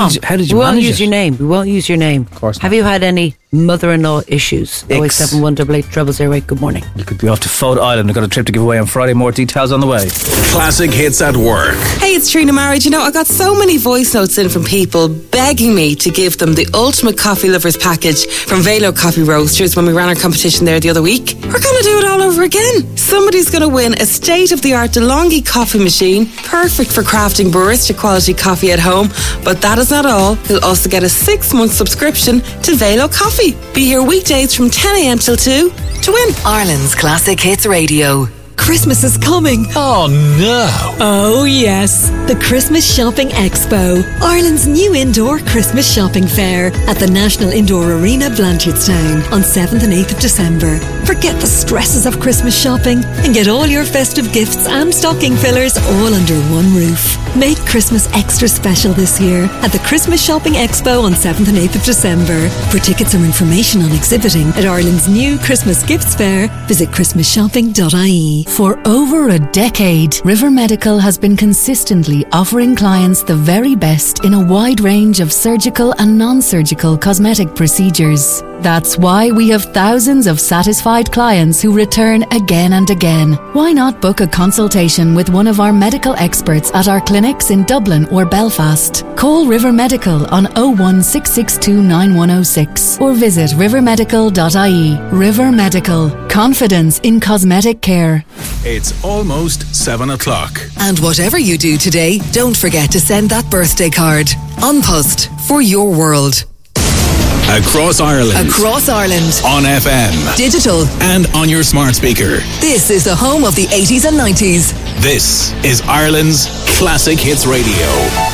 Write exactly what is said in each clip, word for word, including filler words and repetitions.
How did you, how did you we won't manage use it? your name. We won't use your name. Of course not. Have you had any mother-in-law issues? oh eight seven one eight eight treble zero eight. Good morning. You could be off to Photo Island. I've got a trip to give away on Friday. More details on the way. Classic hits at work. Hey, it's Trina Marriage. You know, I got so many voice notes in from people begging me to give them the Ultimate Coffee Lovers package from Velo Coffee Roasters when we ran our competition there the other week. We're going to do it all over again. Somebody's going to win a state-of-the-art DeLonghi coffee machine, perfect for crafting barista quality coffee at home. But that is not all. You'll also get a six-month subscription to Velo Coffee. Be here weekdays from ten a.m. till two to win. Ireland's Classic Hits Radio. Christmas is coming. Oh no. Oh yes, the Christmas Shopping Expo, Ireland's new indoor Christmas shopping fair at the National Indoor Arena, Blanchardstown on seventh and eighth of December. Forget the stresses of Christmas shopping and get all your festive gifts and stocking fillers all under one roof. Make Christmas extra special this year at the Christmas Shopping Expo on seventh and eighth of December. For tickets or information on exhibiting at Ireland's new Christmas Gifts Fair, visit christmas shopping dot I E. For over a decade, River Medical has been consistently offering clients the very best in a wide range of surgical and non-surgical cosmetic procedures. That's why we have thousands of satisfied clients who return again and again. Why not book a consultation with one of our medical experts at our clinics in Dublin or Belfast? Call River Medical on oh one six six two nine one oh six or visit river medical dot I E. River Medical. Confidence in cosmetic care. It's almost seven o'clock. And whatever you do today, don't forget to send that birthday card. An Post for your world. Across Ireland. Across Ireland. On F M. Digital. And on your smart speaker. This is the home of the eighties and nineties. This is Ireland's Classic Hits Radio.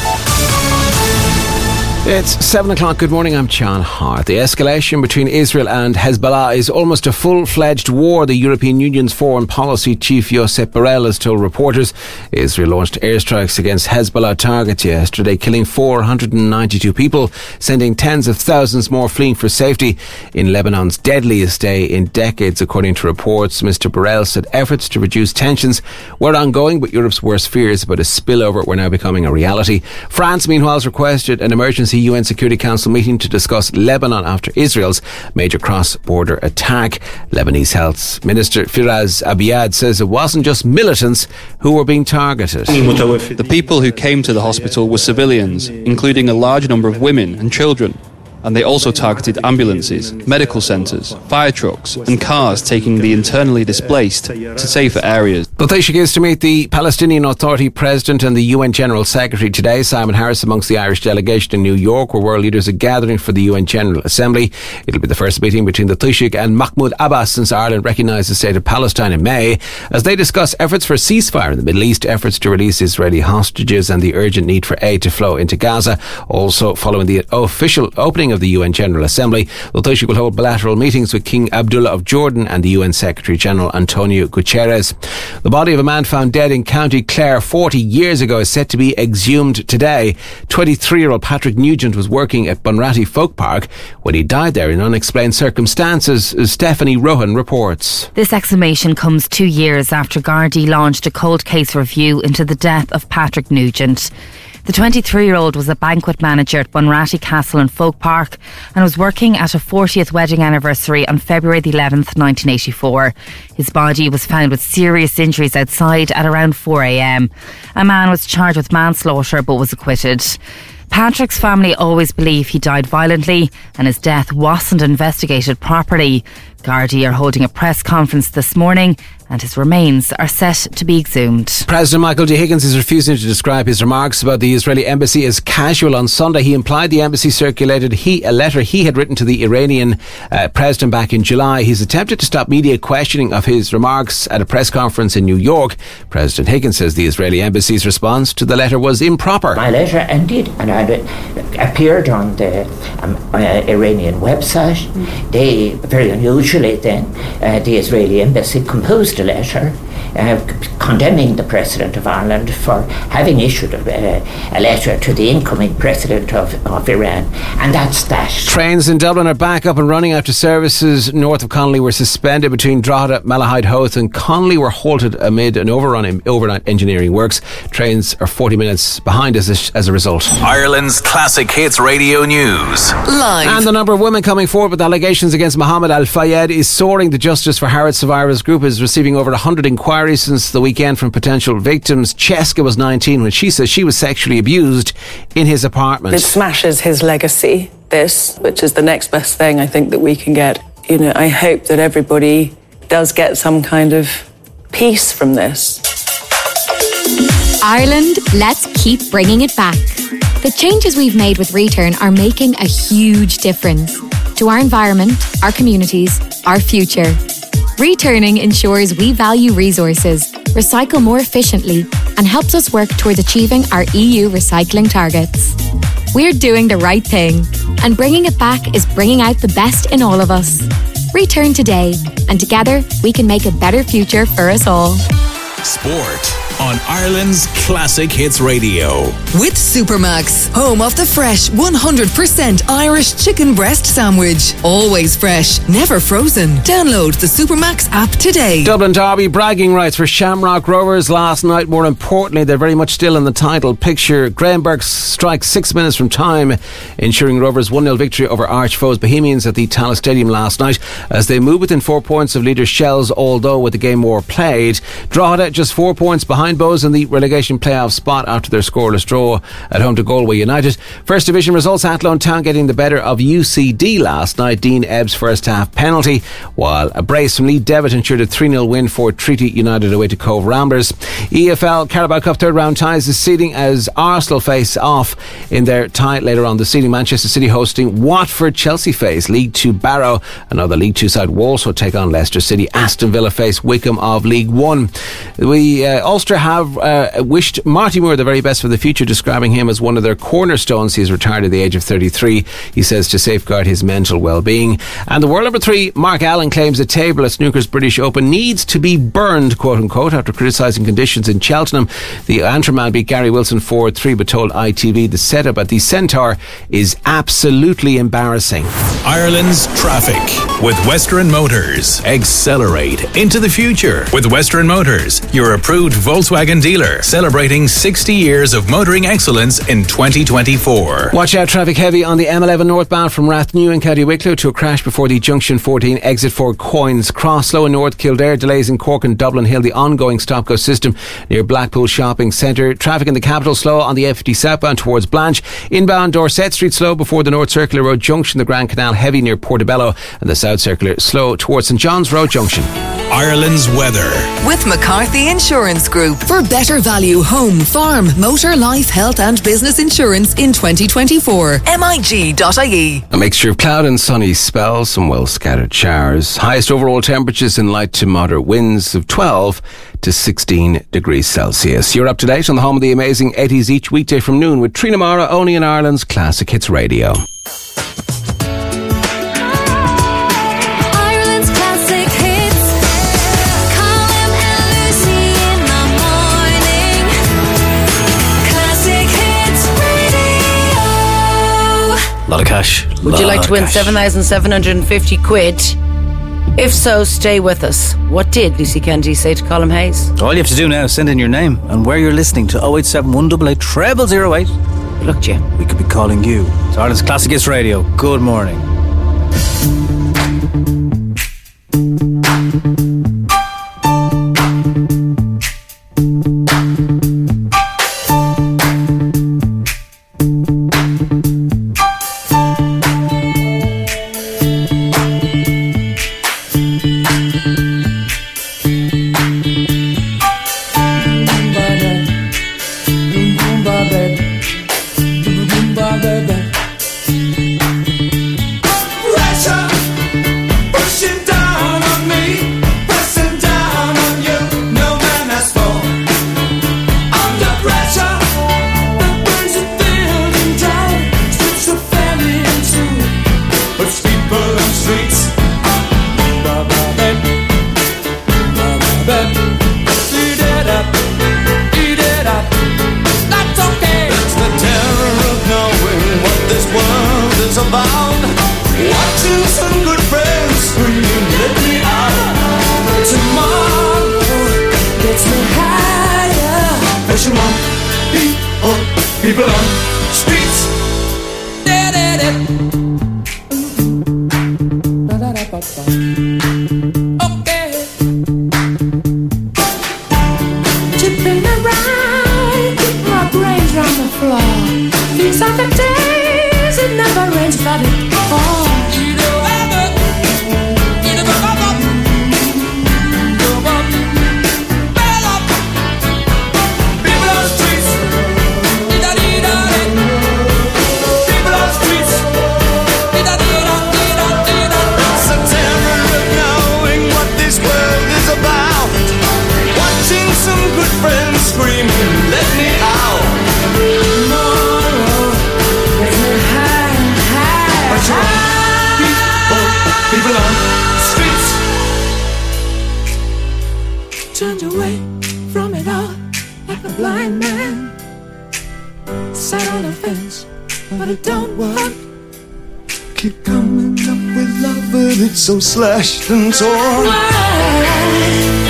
It's seven o'clock. Good morning, I'm John Hart. The escalation between Israel and Hezbollah is almost a full-fledged war, the European Union's foreign policy chief Josep Borrell has told reporters. Israel launched airstrikes against Hezbollah targets yesterday, killing four hundred ninety-two people, sending tens of thousands more fleeing for safety in Lebanon's deadliest day in decades, according to reports. Mister Borrell said efforts to reduce tensions were ongoing, but Europe's worst fears about a spillover were now becoming a reality. France, meanwhile, has requested an emergency U N Security Council meeting to discuss Lebanon after Israel's major cross-border attack. Lebanese Health Minister Firaz Abiad says it wasn't just militants who were being targeted. The people who came to the hospital were civilians, including a large number of women and children. And they also targeted ambulances, medical centres, fire trucks and cars taking the internally displaced to safer areas. The Taoiseach is to meet the Palestinian Authority President and the U N General Secretary today. Simon Harris amongst the Irish delegation in New York, where world leaders are gathering for the U N General Assembly. It'll be the first meeting between the Taoiseach and Mahmoud Abbas since Ireland recognised the state of Palestine in May, as they discuss efforts for a ceasefire in the Middle East, efforts to release Israeli hostages and the urgent need for aid to flow into Gaza. Also, following the official opening of the U N General Assembly, the Taoiseach will hold bilateral meetings with King Abdullah of Jordan and the U N Secretary General Antonio Guterres. The body of a man found dead in County Clare forty years ago is set to be exhumed today. twenty-three-year-old Patrick Nugent was working at Bunratty Folk Park when he died there in unexplained circumstances. Stephanie Rohan reports. This exhumation comes two years after Gardaí launched a cold case review into the death of Patrick Nugent. The twenty-three-year-old was a banquet manager at Bunratty Castle and Folk Park and was working at a fortieth wedding anniversary on February the eleventh, nineteen eighty-four. His body was found with serious injuries outside at around four a.m. A man was charged with manslaughter but was acquitted. Patrick's family always believe he died violently and his death wasn't investigated properly. Gardaí are holding a press conference this morning and his remains are set to be exhumed. President Michael D. Higgins is refusing to describe his remarks about the Israeli embassy as casual. On Sunday, he implied the embassy circulated he, a letter he had written to the Iranian uh, president back in July. He's attempted to stop media questioning of his remarks at a press conference in New York. President Higgins says the Israeli embassy's response to the letter was improper. My letter ended and it appeared on the um, uh, Iranian website. Mm. They, very unusually then, uh, the Israeli embassy composed a letter uh, condemning the President of Ireland for having issued a, a letter to the incoming President of, of Iran, and that's that. Trains in Dublin are back up and running after services north of Connolly were suspended between Drogheda, Malahide, Howth and Connolly were halted amid an overrun in overnight engineering works. Trains are forty minutes behind as a, as a result. Ireland's Classic Hits Radio News. Live. And the number of women coming forward with allegations against Mohammed Al Fayed is soaring. The Justice for Harrod Survivors Group is receiving over one hundred inquiries since the weekend from potential victims. Cheska was nineteen when she says she was sexually abused in his apartment. It smashes his legacy, this, which is the next best thing I think that we can get. You know, I hope that everybody does get some kind of peace from this. Ireland, let's keep bringing it back. The changes we've made with Return are making a huge difference to our environment, our communities, our future. Returning ensures we value resources, recycle more efficiently, and helps us work towards achieving our E U recycling targets. We're doing the right thing, and bringing it back is bringing out the best in all of us. Return today, and together we can make a better future for us all. Sport on Ireland's Classic Hits Radio. With Supermax, home of the fresh one hundred percent Irish chicken breast sandwich. Always fresh, never frozen. Download the Supermax app today. Dublin Derby bragging rights for Shamrock Rovers last night. More importantly, they're very much still in the title picture. Graham Burke strikes six minutes from time, ensuring Rovers one nil victory over arch foes Bohemians at the Tallaght Stadium last night as they move within four points of leader Shells, although with the game more played. Drogheda just four points behind Bows in the relegation playoff spot after their scoreless draw at home to Galway United. First Division results, Athlone Town getting the better of U C D last night. Dean Ebbs' first half penalty, while a brace from Lee Devitt ensured a three nil win for Treaty United away to Cove Ramblers. E F L Carabao Cup third round ties the seeding as Arsenal face off in their tie later on the seeding. Manchester City hosting Watford. Chelsea face League Two Barrow. Another League Two side Walsall take on Leicester City. Aston Villa face Wickham of League One. We uh, Ulster have uh, wished Marty Moore the very best for the future, describing him as one of their cornerstones. He's retired at the age of thirty-three, he says, to safeguard his mental well-being. And the world number three, Mark Allen, claims the table at snooker's British Open needs to be burned, quote-unquote, after criticising conditions in Cheltenham. The Antrim man beat Gary Wilson four three, but told I T V the setup at the Centaur is absolutely embarrassing. Ireland's traffic with Western Motors. Accelerate into the future with Western Motors, your approved Volkswagen dealer, celebrating sixty years of motoring excellence in twenty twenty-four. Watch out, traffic heavy on the M eleven northbound from Rathnew in County Wicklow to a crash before the Junction fourteen exit for Coins Cross. Slow in North Kildare, delays in Cork and Dublin Hill, the ongoing stop-go system near Blackpool Shopping Centre. Traffic in the capital slow on the F fifty southbound towards Blanche. Inbound Dorset Street slow before the North Circular Road Junction, the Grand Canal heavy near Portobello, and the South Circular slow towards St John's Road Junction. Ireland's weather. With McCarthy Insurance Group for better value home, farm, motor, life, health and business insurance in twenty twenty-four. M I G dot I E. A mixture of cloud and sunny spells, some well scattered showers. Highest overall temperatures in light to moderate winds of twelve to sixteen degrees Celsius. You're up to date on the home of the amazing eighties each weekday from noon with Trina Mara, only in Ireland's Classic Hits Radio. A lot of cash. Would you like to win seven thousand seven hundred fifty quid? If so, stay with us. What did Lucy Kennedy say to Colm Hayes? All you have to do now is send in your name and where you're listening to oh eight seven one eight eight zero zero zero eight. Look, Jim. We could be calling you. It's Ireland's Classic Hits Radio. Good morning. about watching some good friends scream, let me out. Tomorrow gets me higher. Pressure on people, people on streets. Da, da, da. Okay. Tipping around, keep my brains round the floor. These are the days it never rains, but it falls. Turned away from it all like a blind man. Sat on a fence, but it don't work. Keep coming up with love, but it's so slashed and torn. Why?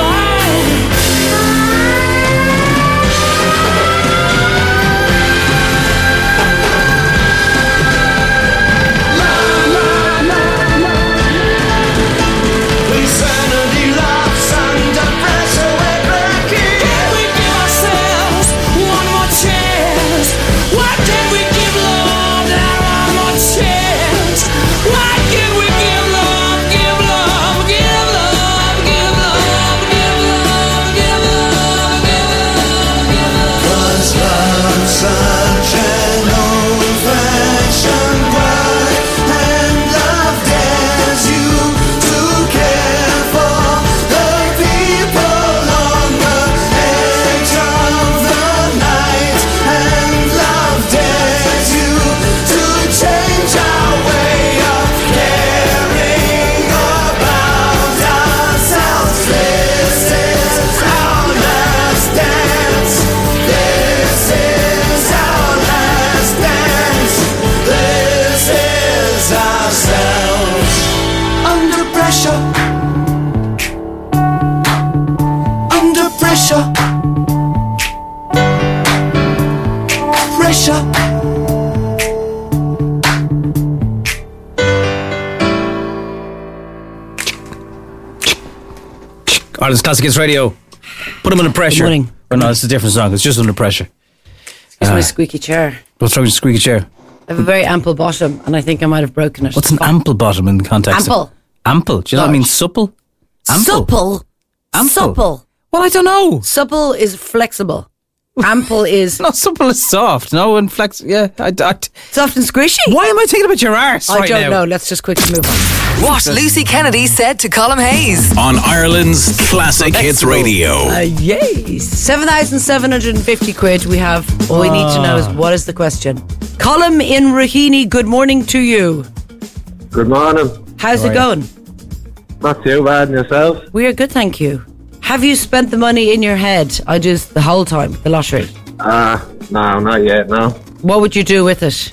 Ireland's Classic Hits Radio. Put them under pressure. Good morning. Oh, no, it's a different song. It's just under pressure. It's Uh, my squeaky chair. What's wrong with the squeaky chair? I have a very ample bottom, and I think I might have broken it. What's an ample bottom in the context Ample. of... Ample? Do you know what I mean? Supple? Ample? Supple. Ample. Supple. Well, I don't know. Supple is flexible. Ample is... No, supple is soft. No, and flex... Yeah. I, I, soft and squishy. Why am I thinking about your arse I right don't now? know. Let's just quickly move on. What Lucy Kennedy said to Colm Hayes. On Ireland's Classic Hits Radio. Uh, yay. seven thousand seven hundred fifty quid we have. All we need to know is what is the question. Colm in Raheny, good morning to you. Good morning. How's it going? Not too bad, and yourself? We are good, thank you. Have you spent the money in your head? I just the whole time, the lottery. Ah, uh, no, not yet, no. What would you do with it?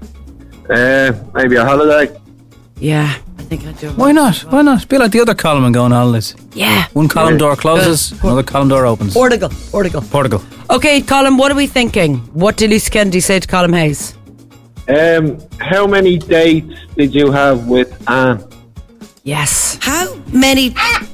Uh, maybe a holiday. Yeah, I think I'd do it. Why not? Why not? Be like the other column and go on holidays. Yeah. One column Yeah. door closes, Good. another column door opens. Portugal, Portugal. Portugal. Okay, Colm, what are we thinking? What did Lucy Kennedy say to Colm Hayes? Um, how many dates did you have with Anne? Yes. How many...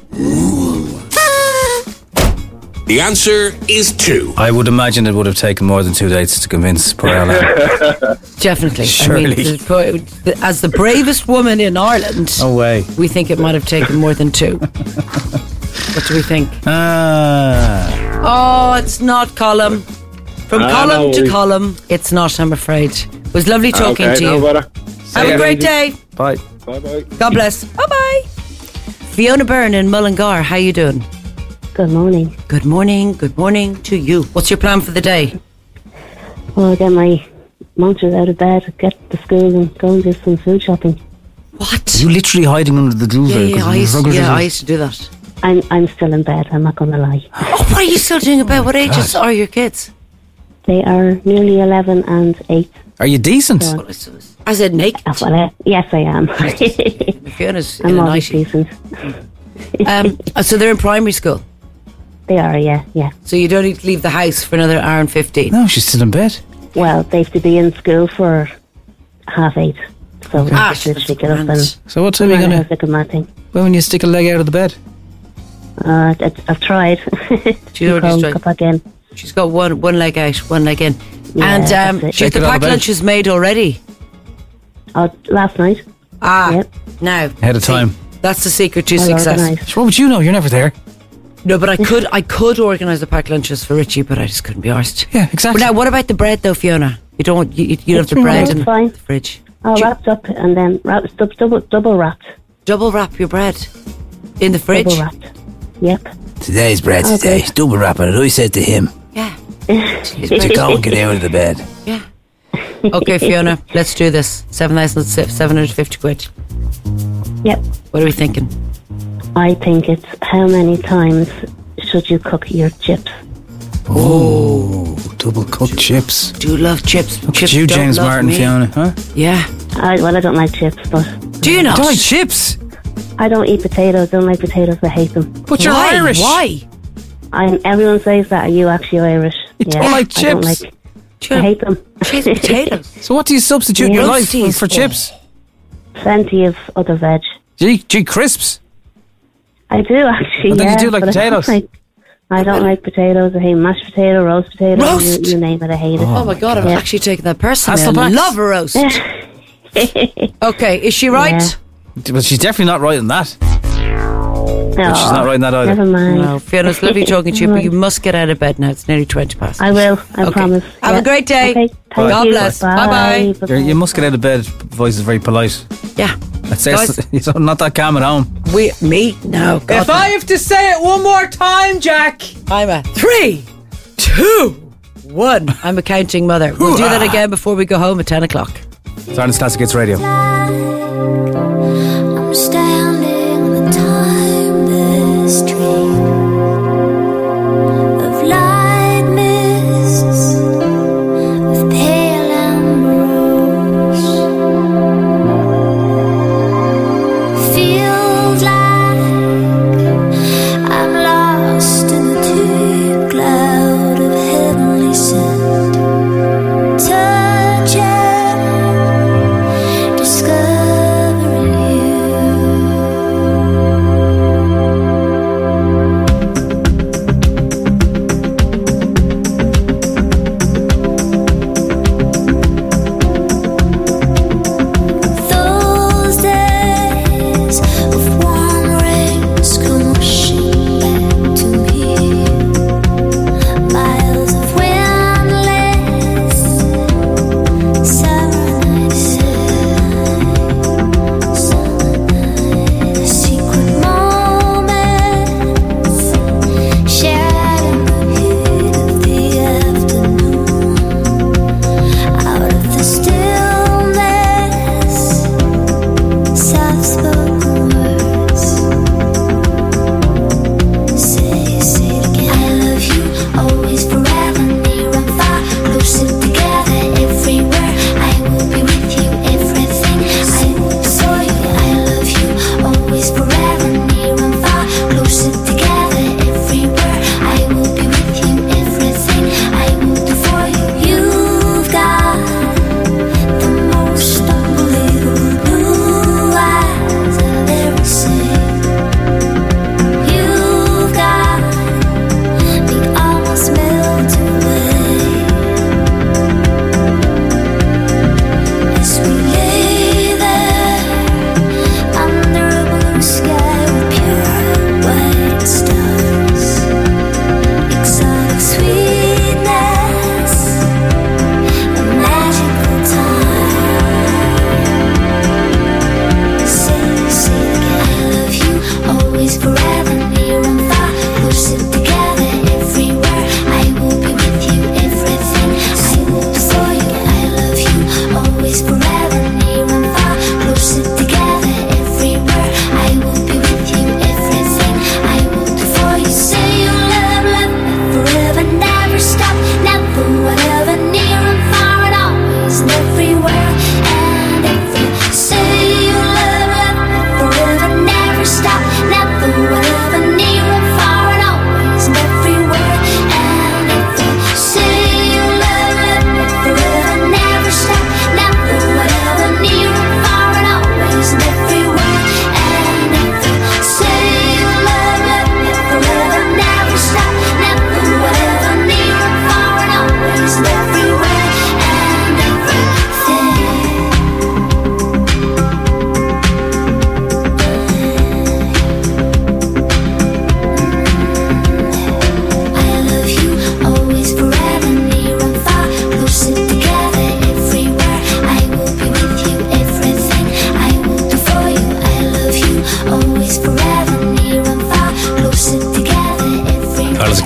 The answer is two. I would imagine it would have taken more than two dates to convince poor Ella. Definitely. Surely. I mean, the- as the bravest woman in Ireland, No way. we think it might have taken more than two. What do we think? Ah. Oh, it's not Colm. From Ah, column no to worries. column, it's not, I'm afraid. It was lovely talking okay, to no you. bother. Have a great day. Bye. Bye-bye. God bless. Bye-bye. Fiona Byrne in Mullingar, how you doing? Good morning. Good morning. Good morning to you. What's your plan for the day? Well, get my monsters out of bed, get to school and go and do some food shopping. What? You literally hiding under the duvet. Yeah, yeah, 'cause I of used, the rugged yeah, little- I used to do that. I'm I'm still in bed, I'm not going to lie. Oh, what are you still doing about? What ages are your kids? They are nearly eleven and eight. Are you decent? Well, I said naked. Oh, well, uh, yes, I am. Fiona's in I'm a always nightie. decent. Um, so they're in primary school? They are, yeah, yeah. So you don't need to leave the house for another hour and fifteen? No, she's still in bed. Well, they have to be in school for half eight. So Okay. they Ah, just literally get up and... So what time are you Well, going That's like a mad thing. When you stick a leg out of the bed? Uh, I- I've tried. She's already Come, tried. come back in. She's got one one leg out, one leg in. Yeah, and um, that's it. she's Take the it out of packed bed. lunch is made already. Oh, last night. Ah, Yep. now. Ahead of see, time. That's the secret to Well success. organised. What would you know? You're never there. No, but I could I could organise the packed lunches for Richie, but I just couldn't be arsed. Yeah, exactly. But now, what about the bread though, Fiona? You don't want, you, you have the It's bread fine, in fine. the fridge. Oh, wrapped up and then wrapped, dou- double, double wrapped. Double wrap your bread in the fridge? Double wrapped. Yep. Today's bread Okay. today. Double wrapping it. I said to him. Yeah. To go and get out of the bed. Yeah. Okay, Fiona, let's do this. seven thousand seven hundred fifty quid. Yep. What are we thinking? I think it's how many times should you cook your chips? Oh, double cooked chips. Do you love chips? Look chips at you, don't James love Martin, me. Fiona, huh? Yeah. I, well, I don't like chips, but... Do you not? Don't like chips? I don't eat potatoes. Don't like potatoes. I hate them. But you're Why? Irish. Why? I'm, everyone says that. Are you actually Irish? You don't like I don't chips? like... I hate them. Chips, potatoes. So what do you substitute in your life for, Roasties. for chips? Plenty of other veg. Gee, gee, crisps. I do actually. I think you yeah, do like but potatoes. I don't like, I don't like potatoes. I hate mashed potato, roast potato. Roast? You, you name it, I hate it. Oh, my God, I'm Yeah. actually taking that personally. I Hasselbacks? love a roast. Okay, is she right? But she's definitely not right in that. No, She's not right in that either. Never mind. No, Fiona, it's lovely talking to you, but you must get out of bed now. It's nearly twenty past. I will. I Okay. promise. Have Yeah. a great day. Okay, thank God you. bless. Bye. Bye-bye. Bye-bye. You're, you must get out of bed. Voice is very polite. Yeah. I'd say Guys. it's you're not that calm at home. We, me? No. God, If I have to say it one more time, Jack. I'm a three, two, one. I'm a counting mother. We'll do that again before we go home at ten o'clock. It's Ireland's Classic Hits Radio. I'm standing on the timeless street of light mists with pale ambrose. Feels like I'm lost in the deep cloud of heavenly scent. Touching, discovering you.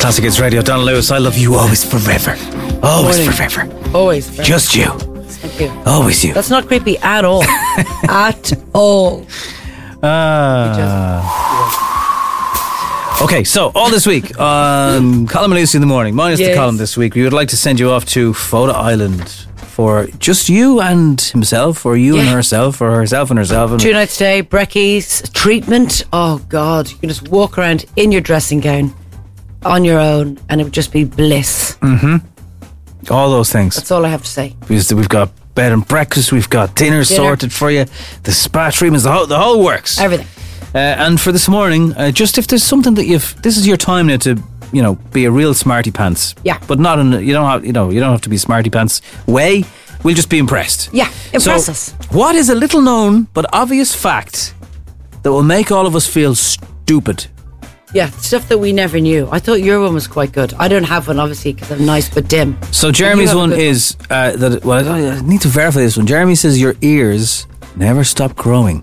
Classic Hits Radio. Donald Lewis, I love you always forever. Always Morning. forever. Always forever. Just you. Thank you. Always you. That's not creepy at all. At all. Uh, okay, so all this week, um, Colin and Lucy in the morning, minus Yes. the column this week, we would like to send you off to Foda Island for just you and himself, or you and Yeah. herself, or herself and herself. And Two nights stay, brekkies, treatment. Oh, God. You can just walk around in your dressing gown on your own and it would just be bliss. Mm-hmm. All those things. That's all I have to say. Because we've got bed and breakfast, we've got dinner, Dinner. sorted for you, the spa treatments, the whole, the whole works. Everything. Uh, and for this morning, uh, just if there's something that you've, this is your time now to, you know, be a real smarty pants. Yeah. But not in, you don't have, you know, you don't have to be smarty pants way. We'll just be impressed. Yeah, impress So, us. What is a little known but obvious fact that will make all of us feel stupid? Yeah, stuff that we never knew. I thought your one was quite good. I don't have one, obviously, because I'm nice but dim. So But Jeremy's you have a one good is uh, that. Well, I I need to verify this one. Jeremy says your ears never stop growing.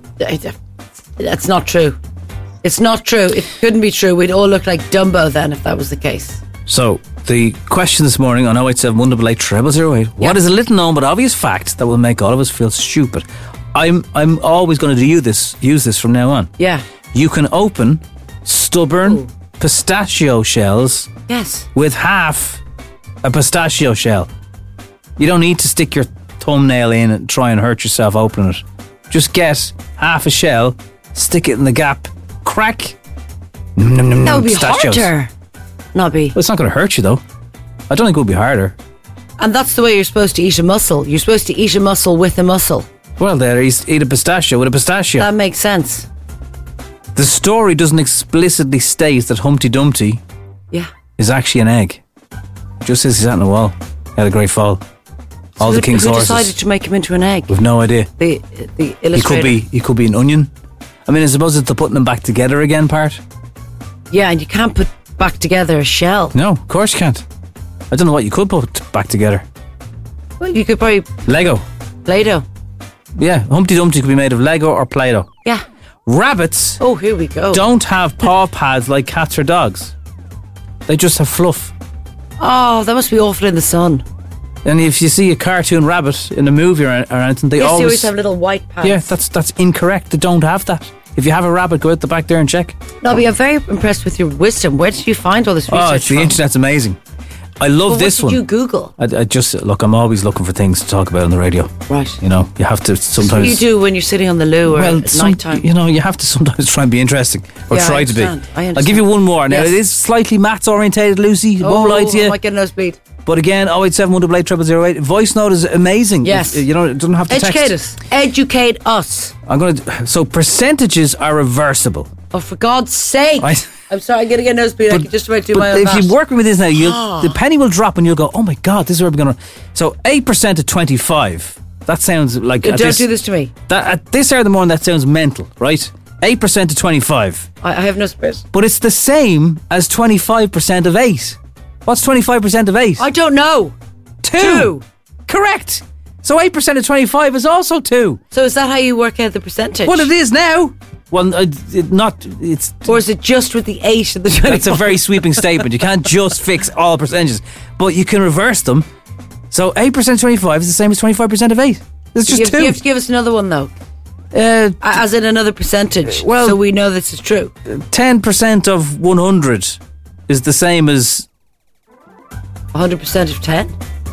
That's not true. It's not true. It couldn't be true. We'd all look like Dumbo then if that was the case. So the question this morning on oh eight seven, one eight eight, zero zero eight. What is a little known but obvious fact that will make all of us feel stupid? I'm I'm always going to do this use this from now on. Yeah. You can open stubborn pistachio shells Yes. with half a pistachio shell. You don't need to stick your thumbnail in and try and hurt yourself opening it. Just get half a shell, stick it in the gap, crack. Nom, nom, nom, That would be pistachios. harder. Not be. Well, it's not going to hurt you though. I don't think it would be harder. And that's the way you're supposed to eat a mussel. You're supposed to eat a mussel with a mussel. Well, there, eat eat a pistachio with a pistachio. That makes sense. The story doesn't explicitly state that Humpty Dumpty Yeah. is actually an egg. It just says he sat in a wall. He had a great fall. All who, the king's who horses. decided to make him into an egg? We've no idea. The the He illustrator. could be. He could be an onion. I mean, I suppose it's the putting them back together again part. Yeah, and you can't put back together a shell. No, of course you can't. I don't know what you could put back together. Well, you could probably Lego. Play-Doh. Yeah, Humpty Dumpty could be made of Lego or Play-Doh. Yeah. Rabbits Oh, here we go. don't have paw pads like cats or dogs. They just have fluff. Oh, that must be awful in the sun. And if you see a cartoon rabbit in a movie or, or anything, they Yes, always, they always have little white pads. yeah, that's that's incorrect. They don't have that. If you have a rabbit, go out the back there and check. Nobby, I'm very impressed with your wisdom. Where did you find all this research Oh, it's the from? internet's amazing. I love Well, this what did one. you Google? I, I just look. I'm always looking for things to talk about on the radio. Right. You know, you have to That's what sometimes. you do when you're sitting on the loo or well, at some, night time. you know, you have to sometimes try and be interesting, or Yeah, I try to be. understand. I I'll give you one more. Now Yes. it is slightly maths orientated, Lucy. Oh, Won't lie to I you. might get no speed. But again, oh eight seven, one eight eight, zero zero eight. Voice note is amazing. Yes. If- you know, it doesn't have to Educate text. us. Educate us. I'm going to. So percentages are reversible. Oh, for God's sake. I- I'm sorry, I'm going to get no speed. I can just about do my But own if math. you work with this now, you'll, Ah. the penny will drop and you'll go, oh my God, this is where we're going to. So eight percent of twenty-five. That sounds like. Don't at do this to me. That, at this hour of the morning, that sounds mental, right? eight percent of twenty-five. I, I have no space. But it's the same as twenty-five percent of eight. What's twenty-five percent of eight? I don't know. Two. Two. Correct. So eight percent of twenty-five is also two. So is that how you work out the percentage? Well, it is now. Well, uh, it not. It's. Or is it just with the eight and the twenty-five? That's a very sweeping statement. You can't just fix all percentages, but you can reverse them. So eight percent of twenty-five is the same as twenty-five percent of eight. It's just you, have, two. you have to give us another one, though. Uh, As in another percentage. well- so we know this is true. ten percent of one hundred is the same as. one hundred percent of ten?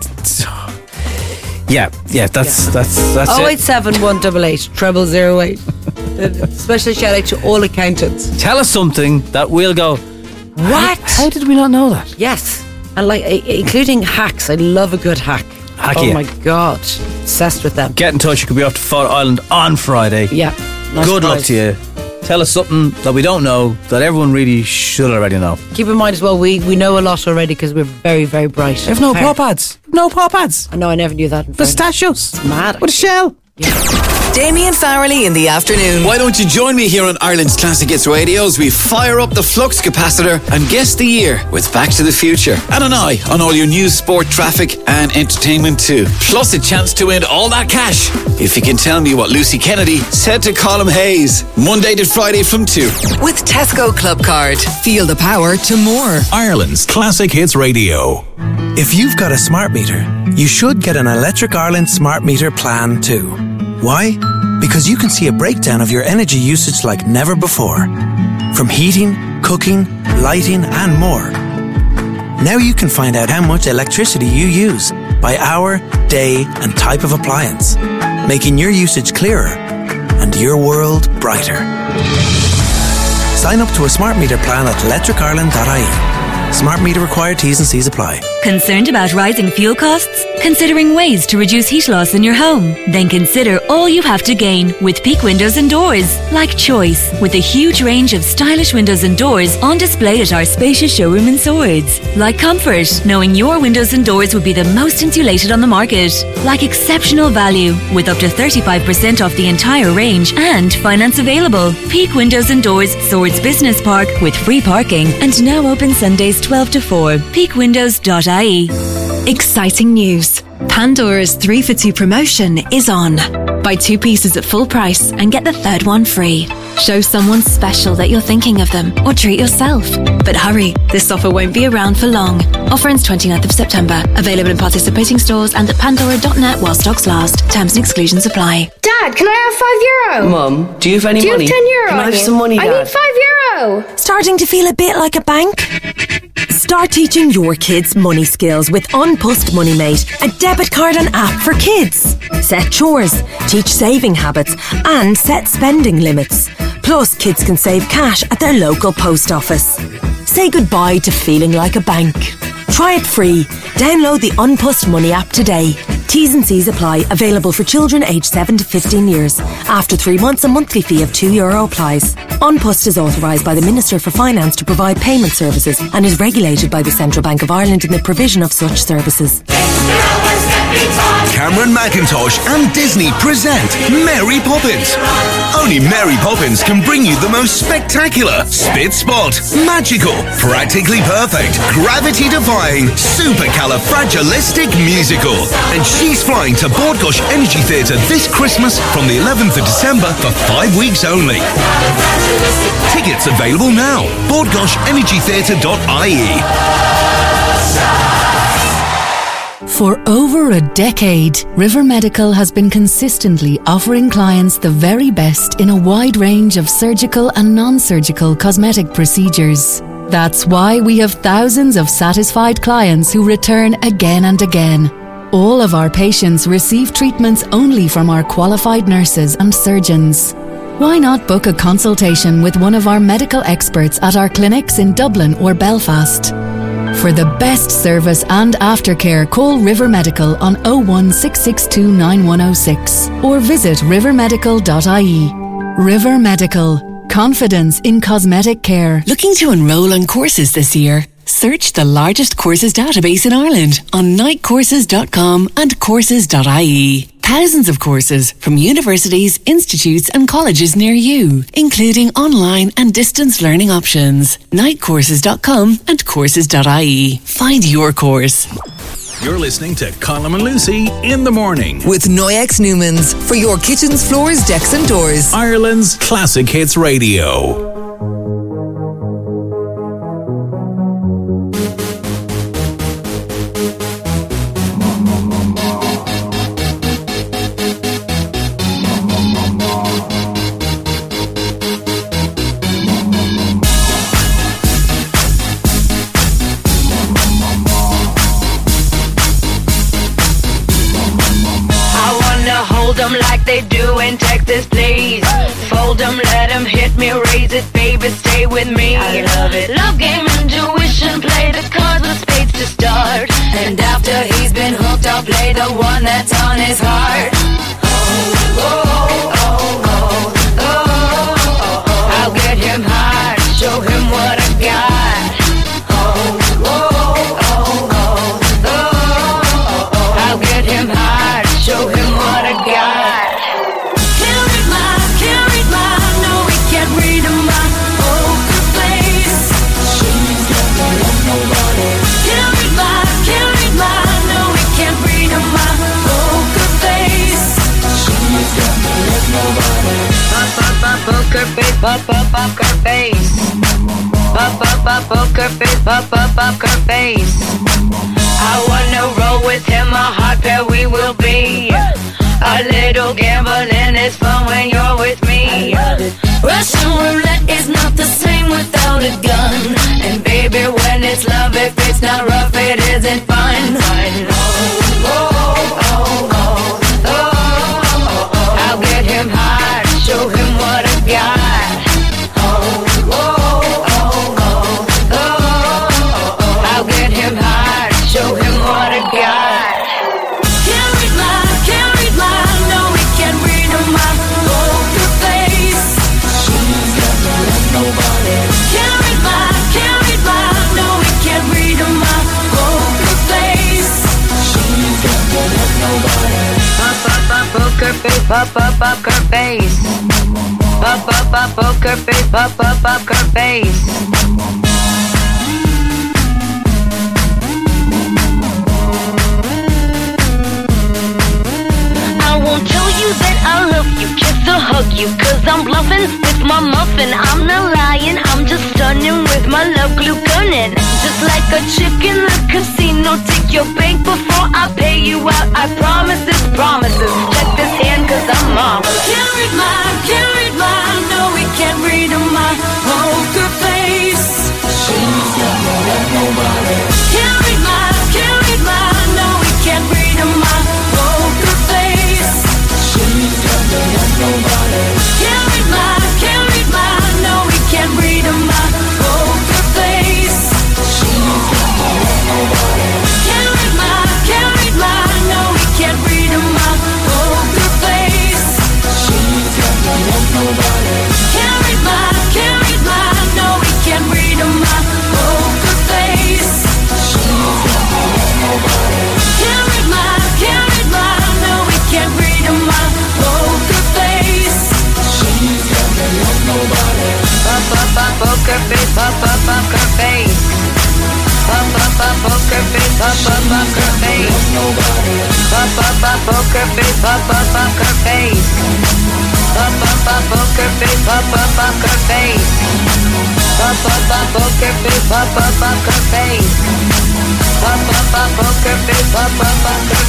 Yeah, yeah, that's that's that's oh eight it. seven, one eight eight, treble zero eight. Special shout out to all accountants. Tell us something that we'll go. What? How, how did we not know that? Yes. And like, i- including hacks. I love a good hack. Hack oh you. my God. Obsessed with them. Get in touch. You could be off to Fort Island on Friday. Yeah. Nice Good luck surprise. to you. Tell us something that we don't know that everyone really should already know. Keep in mind as well, we, we know a lot already because we're very, very bright. I have no paw pads. No paw pads. I know, I never knew that. In fairness. Pistachios. It's mad. With a shell. Yeah. Damien Farrelly in the afternoon. Why don't you join me here on Ireland's Classic Hits Radio as we fire up the flux capacitor and guess the year with Back to the Future. And an eye on all your news, sport, traffic and entertainment too. Plus a chance to win all that cash if you can tell me what Lucy Kennedy said to Colm Hayes. Monday to Friday from two. With Tesco Club Card. Feel the power to more. Ireland's Classic Hits Radio. If you've got a smart meter, you should get an Electric Ireland smart meter plan too. Why? Because you can see a breakdown of your energy usage like never before. From heating, cooking, lighting and more. Now you can find out how much electricity you use by hour, day and type of appliance, making your usage clearer and your world brighter. Sign up to a smart meter plan at electric ireland dot I E. Smart meter required, T's and C's apply. Concerned about rising fuel costs? Considering ways to reduce heat loss in your home? Then consider all you have to gain with Peak Windows and Doors. Like Choice, with a huge range of stylish windows and doors on display at our spacious showroom in Swords. Like Comfort, knowing your windows and doors would be the most insulated on the market. Like exceptional value, with up to thirty-five percent off the entire range and finance available. Peak Windows and Doors, Swords Business Park, with free parking and now open Sundays twelve to four. peak windows dot I E. Exciting news. Pandora's three for two promotion is on. Buy two pieces at full price and get the third one free. Show someone special that you're thinking of them or treat yourself. But hurry, this offer won't be around for long. Offer ends twenty-ninth of September. Available in participating stores and at pandora dot net while stocks last. Terms and exclusions apply. Dad, can I have five euro? Mum, do you have any do money? Do you have ten euro? Can I have you? some money, Dad? I need five euro. Starting to feel a bit like a bank? Start teaching your kids money skills with Unpust MoneyMate, a debit card and app for kids. Set chores, teach saving habits, and set spending limits. Plus, kids can save cash at their local post office. Say goodbye to feeling like a bank. Try it free. Download the Unpust Money app today. T's and C's apply. Available for children aged seven to fifteen years. After three months, a monthly fee of two euro applies. Unpust is authorised by the Minister for Finance to provide payment services and is regulated by the Central Bank of Ireland in the provision of such services. Cameron McIntosh and Disney present Mary Poppins. Only Mary Poppins can bring you the most spectacular, spit spot, magical, practically perfect, gravity-defying, supercalifragilistic musical. And she's flying to Bord Gáis Energy Theatre this Christmas from the eleventh of December for five weeks only. Tickets available now. bord gáis energy theatre dot I E. For over a decade, River Medical has been consistently offering clients the very best in a wide range of surgical and non-surgical cosmetic procedures. That's why we have thousands of satisfied clients who return again and again. All of our patients receive treatments only from our qualified nurses and surgeons. Why not book a consultation with one of our medical experts at our clinics in Dublin or Belfast? For the best service and aftercare, call River Medical on oh one six six two nine one oh six or visit river medical dot I E. River Medical. Confidence in cosmetic care. Looking to enrol on courses this year? Search the largest courses database in Ireland on night courses dot com and courses dot I E. Thousands of courses from universities, institutes and colleges near you, including online and distance learning options. night courses dot com and courses dot I E. Find your course. You're listening to Colm and Lucy in the morning. With Noyex Newmans for your kitchens, floors, decks and doors. Ireland's Classic Hits Radio. Like they do in Texas, please. Fold them, let them hit me, raise it, baby, stay with me. I love it. Love game, intuition, play the cards with spades to start. And after he's been hooked, I'll play the one that's on his heart. Oh, oh, oh, oh, oh, oh, oh. I'll get him hard, show him what I got. Oh, oh, oh, oh, oh, oh, oh. I'll get him hard, show him what I got. Pop up poker face. Pop up up poker face. Pop up poker face. I wanna roll with him, a hot pair we will be. A little gambling is fun when you're with me. Russian roulette is not the same without a gun. And baby, when it's love, if it's not rough, it isn't fun. Oh, oh, oh, oh, oh, oh. I'll get him hot, show him what I got. Oh, oh, oh, oh, oh, oh. I'll get him hot, show him what I got. Poker face, pop up poker face. Pop up pop poker face, pop up poker face. I won't tell you that I love you, kiss or hug you, cause I'm bluffing with my muffin. I'm not lying, I'm just stunning with my love glue gunning. Just like a chick in the casino, take your bank before I pay you out. I promise this, promises. Check this hand cause I'm marvelous. Can't read my, can't read my, no we can't read my poker face. She's got no love, nobody. Can't read my, can't read my, no we can't read my poker face. She's got no love, nobody. Can't read my, can't read my, no we can't read my poker face. She's got no love, nobody. Can't read my, can't read my, no we can't read my poker face. She's got no love, nobody. Can't read my, can't read my, no we can't read my poker face. She's got no love, nobody. Can't read my, can't read my, no we can't read my poker face. She's got no love, nobody. Pop up pop poker face, pop up poker face. Pop up pop poker face, pop up poker face. Pop up pop poker face, pop up poker face. Pop up pop poker face, pop up poker face. Pop up pop poker face, pop up poker face. Pop up pop poker face, pop up poker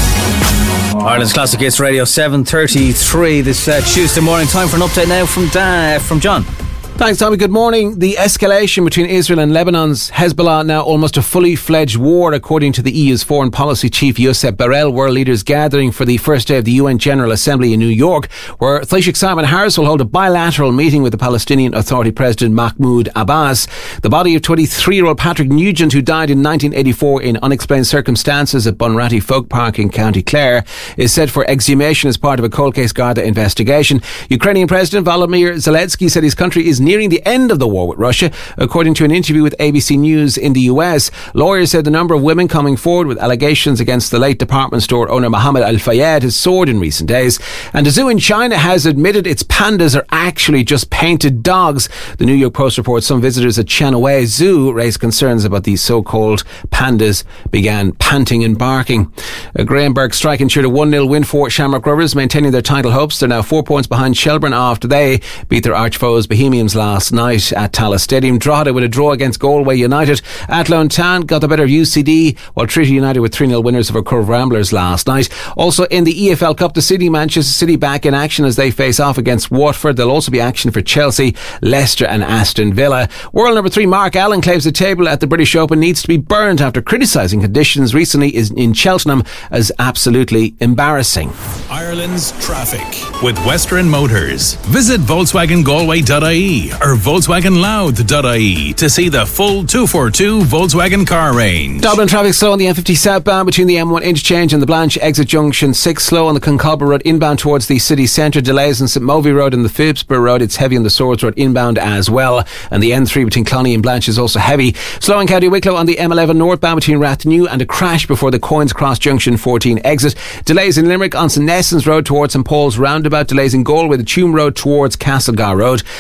face. Ireland's Classic Hits Radio, seven thirty-three this uh, Tuesday morning. Time for an update now from Dan, uh, from John. Thanks, Tommy. Good morning. The escalation between Israel and Lebanon's Hezbollah now almost a fully fledged war, according to the E U's foreign policy chief Josep Borrell. World leaders gathering for the first day of the U N General Assembly in New York, where Taoiseach Simon Harris will hold a bilateral meeting with the Palestinian Authority President Mahmoud Abbas. The body of twenty-three-year-old Patrick Nugent, who died in nineteen eighty-four in unexplained circumstances at Bunratty Folk Park in County Clare, is set for exhumation as part of a cold case Garda investigation. Ukrainian President Volodymyr Zelensky said his country is nearing the end of the war with Russia, according to an interview with A B C News in the U S. Lawyers said the number of women coming forward with allegations against the late department store owner Mohammed Al-Fayed has soared in recent days. And a zoo in China has admitted its pandas are actually just painted dogs. The New York Post reports some visitors at Chanaway Zoo raised concerns about these so-called pandas began panting and barking. Uh, Graham Burke strike ensured a one nil win for Shamrock Rovers, maintaining their title hopes. They're now four points behind Shelburne after they beat their arch-foes Bohemians last night at Tallaght Stadium. Drogheda with a draw against Galway United. Athlone Town got the better of U C D, while Treaty United were three nil winners over Cove Ramblers last night. Also in the E F L Cup, the City, Manchester City back in action as they face off against Watford. There'll also be action for Chelsea, Leicester and Aston Villa. World number three Mark Allen claims the table at the British Open needs to be burnt after criticising conditions recently in Cheltenham as absolutely embarrassing. Ireland's traffic with Western Motors. Visit Volkswagen Galway dot I E or Volkswagen Louth dot I E to see the full two forty-two Volkswagen car range. Dublin traffic slow on the M fifty southbound between the M one interchange and the Blanche exit junction six. Slow on the Concolba Road inbound towards the city centre. Delays on St Movie Road and the Phibsborough Road. It's heavy on the Swords Road inbound as well. And the N three between Cloney and Blanche is also heavy. Slow in County Wicklow on the M eleven northbound between Rathnew and a crash before the Coins Cross junction fourteen exit. Delays in Limerick on St Nessans Road towards St Paul's roundabout. Delays in Galway, the Tuam Road towards Castlegar Road. Slow on the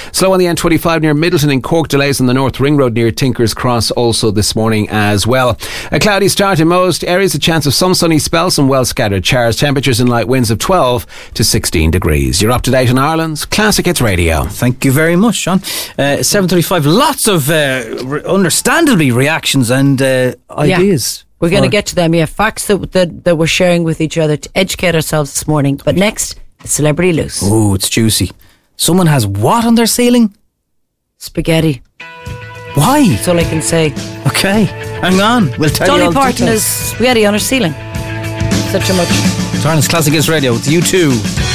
N twenty-five near Middleton in Cork. Delays on the North Ring Road near Tinkers Cross also this morning as well. A cloudy start in most areas. A chance of some sunny spells and well scattered showers. Temperatures and light winds of twelve to sixteen degrees. You're up to date on Ireland's Classic Hits Radio. Thank you very much, Sean. Uh, seven thirty-five. Lots of uh, re- understandably reactions and uh, ideas. Yeah. We're going to get to them. Yeah, facts that, that that we're sharing with each other to educate ourselves this morning. But next, Celebrity Loose. Oh, it's juicy. Someone has what on their ceiling? Spaghetti. Why? That's all I can say. Okay, hang on. We'll tell Dolly you all the Parton details. has spaghetti on her ceiling. Such a much. It's Ireland's Classic Hits Radio with you too.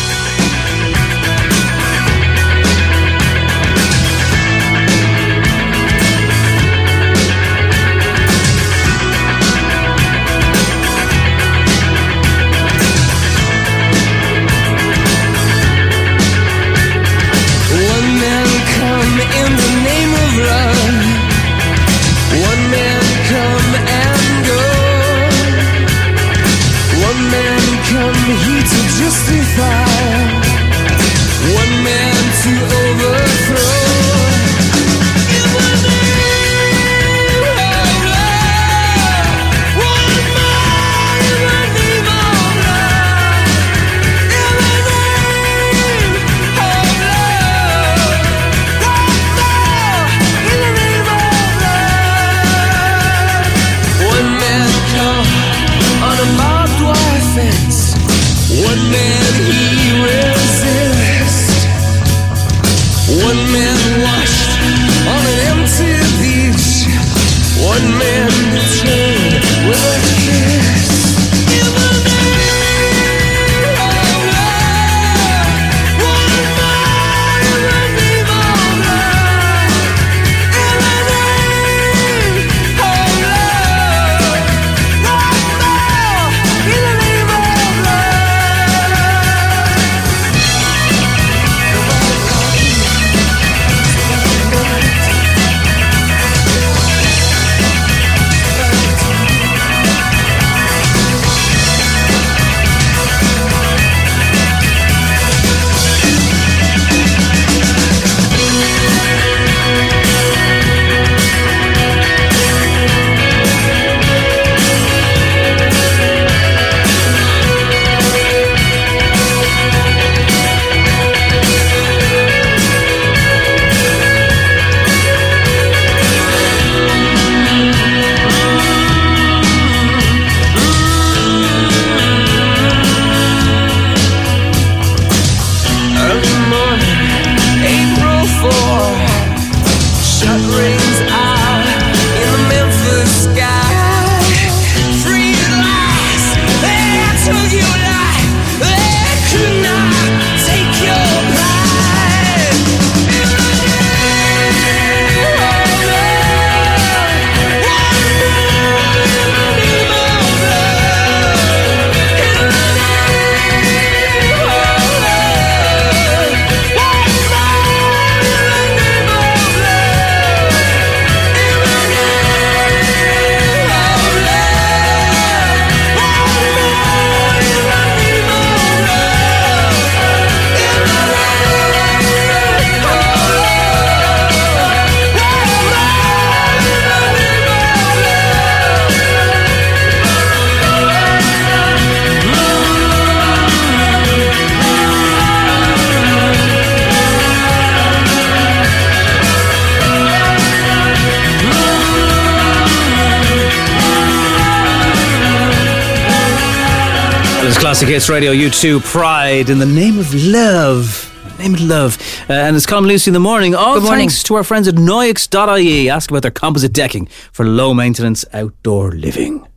Classic Hits Radio, U two, Pride, in the name of love. Name of love. Uh, and it's Colm Lucy in the morning. All Good morning. thanks to our friends at Noix dot I E. Ask about their composite decking for low maintenance outdoor living.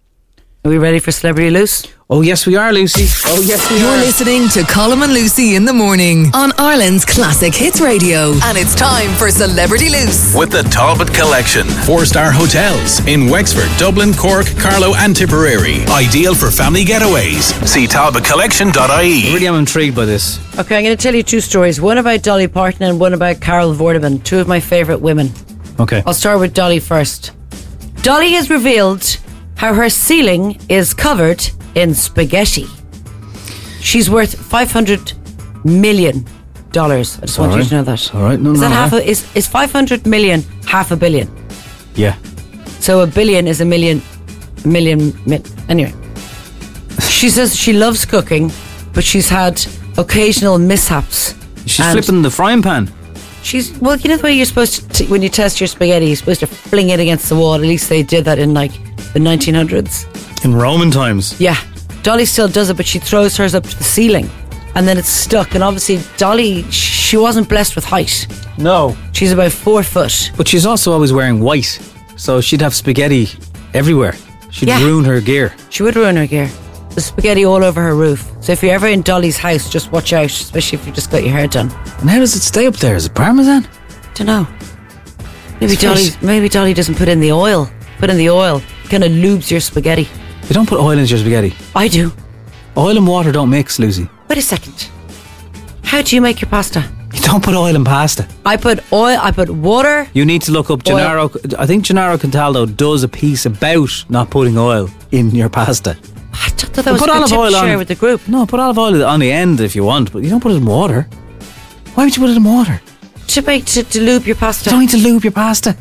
Are we ready for Celebrity Loose? Oh, yes, we are, Lucy. Oh, yes, we You're are. listening to Colm and Lucy in the morning on Ireland's Classic Hits Radio. And it's time for Celebrity Loose. With the Talbot Collection. Four-star hotels in Wexford, Dublin, Cork, Carlow and Tipperary. Ideal for family getaways. See talbot collection dot I E. I really am intrigued by this. Okay, I'm going to tell you two stories. One about Dolly Parton and one about Carol Vorderman, two of my favourite women. Okay. I'll start with Dolly first. Dolly has revealed how her ceiling is covered in spaghetti. She's worth five hundred million dollars. I just want All you right. to know that. All right, no, is no, that half no. a, is is five hundred million half a billion? Yeah. So a billion is a million, a million. Mi- anyway, she says she loves cooking, but she's had occasional mishaps. She's And flipping the frying pan. She's well, you know the way you're supposed to, when you test your spaghetti, you're supposed to fling it against the wall. At least they did that in like the nineteen hundreds. In Roman times. Yeah, Dolly still does it, but she throws hers up to the ceiling, and then it's stuck. And obviously, Dolly, she wasn't blessed with height. No. She's about four foot. But she's also always wearing white, so she'd have spaghetti everywhere. She'd Yeah. ruin her gear. She would ruin her gear. There's spaghetti all over her roof. So if you're ever in Dolly's house, just watch out, especially if you just got your hair done. And how does it stay up there? Is it Parmesan? Don't know. Maybe It's Dolly. fish. Maybe Dolly doesn't put in the oil. Put in the oil. Kind of lubes your spaghetti. You don't put oil into your spaghetti. I do. Oil and water don't mix, Lucy. Wait a second. How do you make your pasta? You don't put oil in pasta. I put oil. I put water. You need to look up Oil. Gennaro. I think Gennaro Cataldo does a piece about not putting oil in your pasta. I thought that was put a good olive tip oil to on. share with the group. No, put olive oil on the end if you want, but you don't put it in water. Why would you put it in water? To make to, to lube your pasta. You don't need to lube your pasta.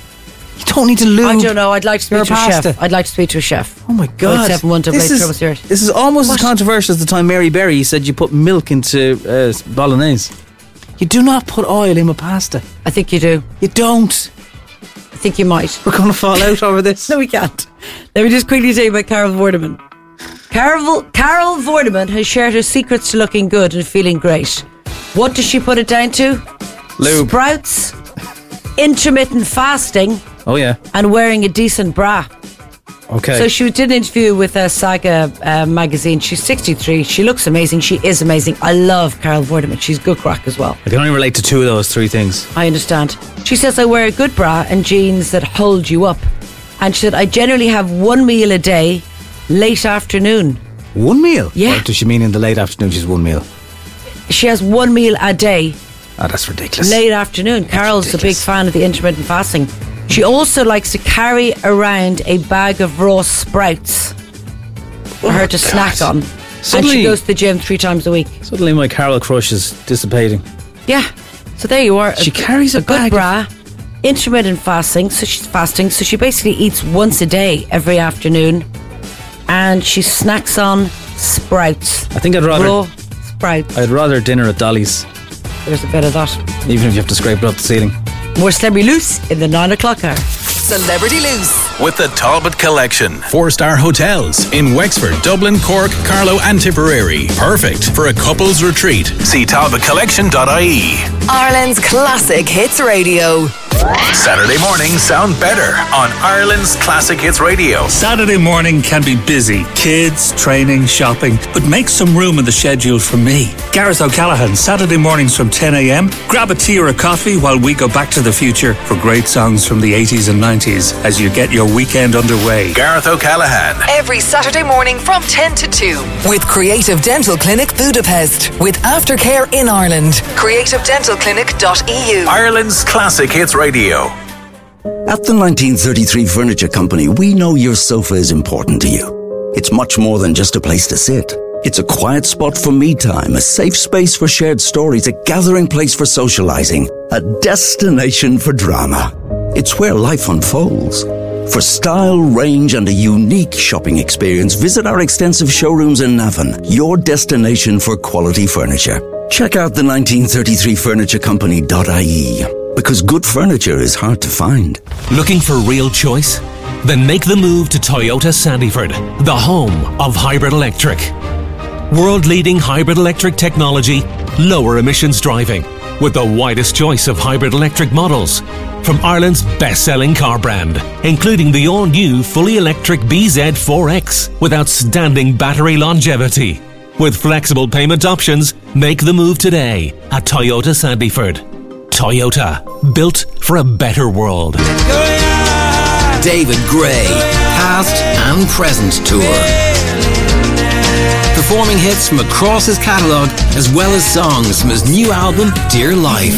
You don't need to lube. I don't know. I'd like to speak your to a pasta. chef. I'd like to speak to a chef. Oh my God! Seven one double eight This is, triple zero. this is almost What? as controversial as the time Mary Berry said you put milk into uh, bolognese. You do not put oil in my pasta. I think you do. You don't. I think you might. We're going to fall out over this. No, we can't. Let me just quickly tell you about Carol Vorderman. Carol, Carol Vorderman has shared her secrets to looking good and feeling great. What does she put it down to? Lube. Sprouts, intermittent fasting, Oh yeah. and wearing a decent bra. Okay. So she did an interview with a Saga uh, magazine. She's sixty-three. She looks amazing. She is amazing. I love Carol Vorderman. She's good crack as well. I can only relate to two of those three things. I understand. She says, I wear a good bra and jeans that hold you up. And she said, I generally have one meal a day, late afternoon. One meal? Yeah. Or does she mean in the late afternoon she's one meal? She has one meal a day, Oh, that's ridiculous. late afternoon. Carol's a big fan of the intermittent fasting. She also likes to carry around a bag of raw sprouts for her to snack on. and Suddenly- she goes to the gym three times a week. Suddenly my Carol crush is dissipating. Yeah. So there you are. She carries a good bag of- bra, intermittent fasting. So she's fasting. So she basically eats once a day every afternoon, and she snacks on sprouts. I think I'd rather raw sprouts. I'd rather dinner at Dolly's, There's a bit of that. even if you have to scrape it off the ceiling. More Celebrity Loose in the nine o'clock hour. Celebrity Loose. With the Talbot Collection. Four-star hotels in Wexford, Dublin, Cork, Carlow and Tipperary. Perfect for a couple's retreat. See talbot collection dot I E. Ireland's classic hits radio. Saturday mornings sound better on Ireland's Classic Hits Radio. Saturday morning can be busy. Kids, training, shopping. But make some room in the schedule for me. Gareth O'Callaghan, Saturday mornings from ten a.m. Grab a tea or a coffee while we go back to the future for great songs from the eighties and nineties as you get your weekend underway. Gareth O'Callaghan. Every Saturday morning from ten to two. With Creative Dental Clinic Budapest. With aftercare in Ireland. creative dental clinic dot e u. Ireland's Classic Hits Radio. At the nineteen thirty-three Furniture Company, we know your sofa is important to you. It's much more than just a place to sit. It's a quiet spot for me time, a safe space for shared stories, a gathering place for socializing, a destination for drama. It's where life unfolds. For style, range, and a unique shopping experience, visit our extensive showrooms in Navan, your destination for quality furniture. Check out the nineteen thirty-three furniture company dot I E, because good furniture is hard to find. Looking for real choice? Then make the move to Toyota Sandyford, the home of hybrid electric. World-leading hybrid electric technology, lower emissions driving, with the widest choice of hybrid electric models from Ireland's best-selling car brand, including the all-new fully electric B Z four X with outstanding battery longevity. With flexible payment options, make the move today at Toyota Sandyford. Toyota, built for a better world. David Gray, past and present tour. Performing hits from across his catalogue, as well as songs from his new album, Dear Life.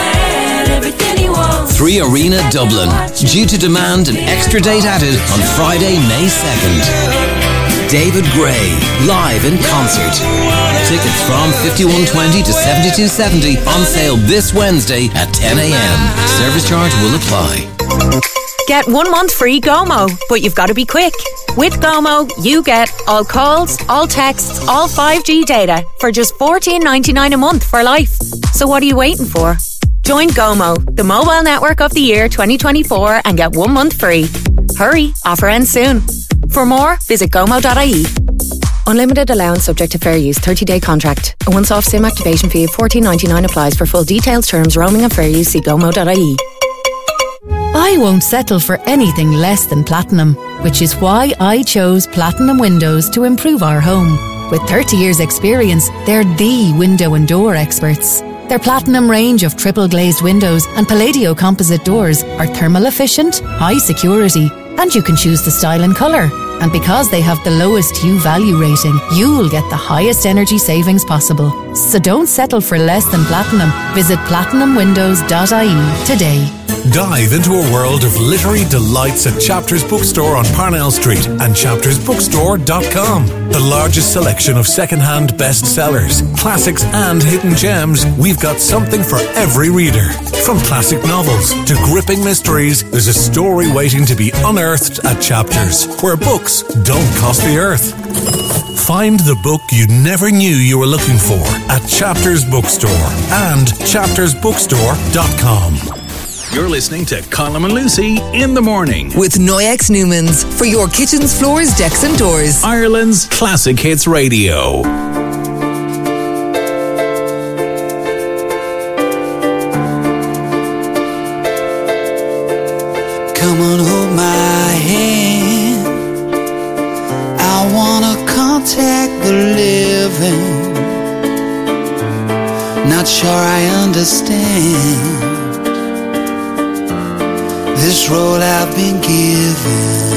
Three Arena Dublin, due to demand an extra date added on Friday, May second. David Gray, live in concert. Tickets from fifty-one twenty to seventy-two seventy, on sale this Wednesday at ten a.m. Service charge will apply. Get one month free Gomo, but you've got to be quick. With Gomo, you get all calls, all texts, all five G data for just fourteen ninety-nine a month for life. So what are you waiting for? Join Gomo, the mobile network of the year twenty twenty-four, and get one month free. Hurry, offer ends soon. For more, visit gomo dot I E. Unlimited allowance subject to fair use, thirty-day contract. A once-off SIM activation fee of fourteen ninety-nine applies. For full details, terms, roaming and fair use, see gomo dot I E. I won't settle for anything less than platinum, which is why I chose Platinum Windows to improve our home. With thirty years experience, they're the window and door experts. Their Platinum range of triple glazed windows and Palladio composite doors are thermal efficient, high security, and you can choose the style and colour. And because they have the lowest U-value rating, you'll get the highest energy savings possible. So don't settle for less than platinum. Visit platinum windows dot I E today. Dive into a world of literary delights at Chapters Bookstore on Parnell Street and chapters bookstore dot com. The largest selection of second-hand bestsellers, classics and hidden gems, we've got something for every reader. From classic novels to gripping mysteries, there's a story waiting to be unearthed at Chapters, where books don't cost the earth. Find the book you never knew you were looking for at Chapters Bookstore and chapters bookstore dot com. You're listening to Colin and Lucy in the morning with Noyex Newmans for your kitchens, floors, decks and doors. Ireland's Classic Hits Radio. Come on, hold my hand. I wanna contact the living. Not sure I understand this road I've been given.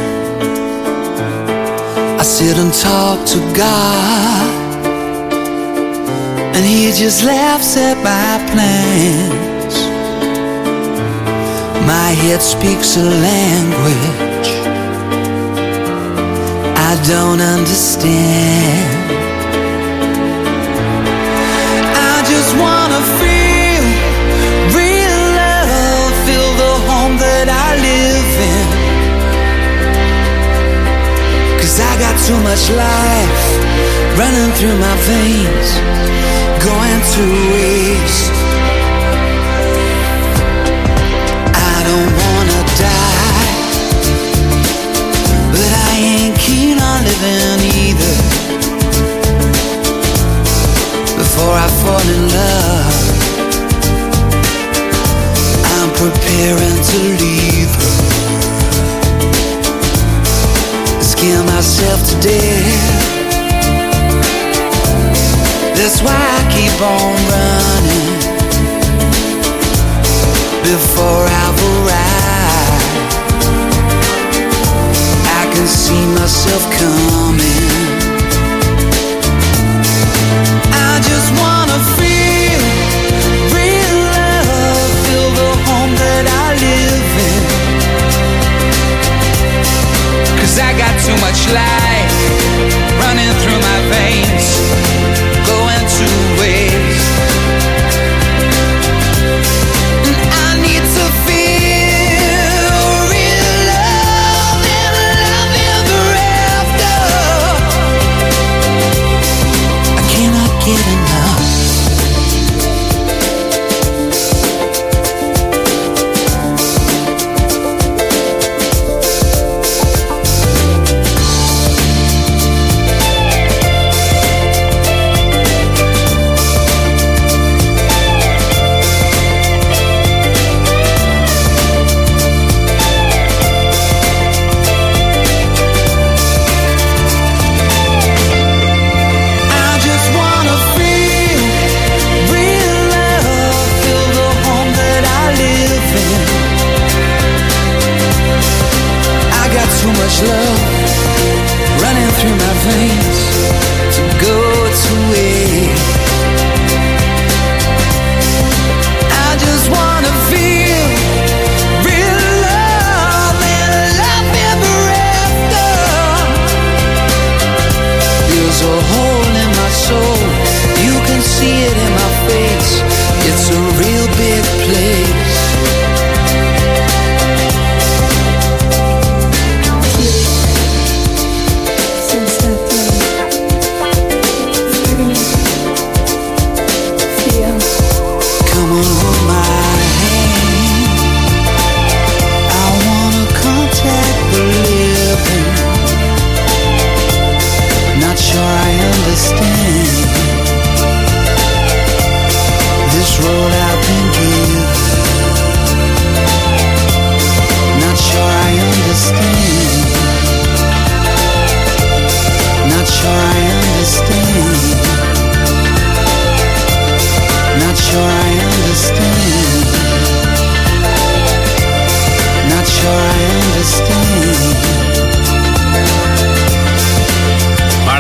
I sit and talk to God, and He just laughs at my plans. My head speaks a language I don't understand. I just wanna feel real love, feel the home that I live in. Cause I got too much life running through my veins, going to waste. I don't wanna die, but I ain't keen on living either. Before I fall in love, I'm preparing to leave her. Scare myself to death. That's why I keep on running. Before I've arrived, I can see myself coming. I just wanna feel real love, feel the home that I live in. Cause I got too much life running through my veins, going to waste. And I need to feel real love and love ever after.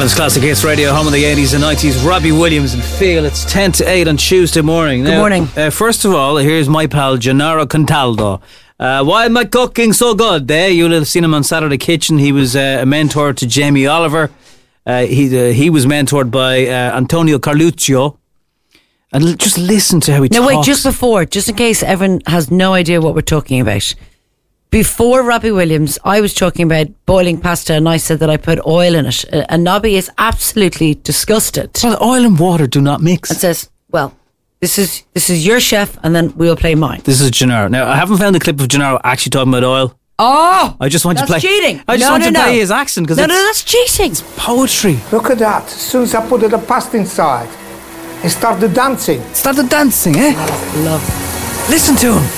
Ireland's Classic Hits Radio, home of the eighties and nineties. Robbie Williams and Feel. It's ten to eight on Tuesday morning. Good now, morning. Uh, first of all, here's my pal Gennaro Contaldo. Uh, why am I cooking so good? There, you'll have seen him on Saturday Kitchen. He was uh, a mentor to Jamie Oliver. Uh, he uh, he was mentored by uh, Antonio Carluccio. And l- just listen to how he now, talks. wait, just before, just in case everyone has no idea what we're talking about. Before Robbie Williams, I was talking about boiling pasta and I said that I put oil in it. Uh, and Nobby is absolutely disgusted. Well, oil and water do not mix. And says, well, this is this is your chef and then we'll play mine. This is Gennaro. Now, I haven't found a clip of Gennaro actually talking about oil. Oh! I just want that's to play. cheating. I just no, want no, to no. play his accent because No, it's, no, that's cheating. It's poetry. Look at that. As soon as I put the pasta inside, he started dancing. Started dancing, eh? Love. Listen to him.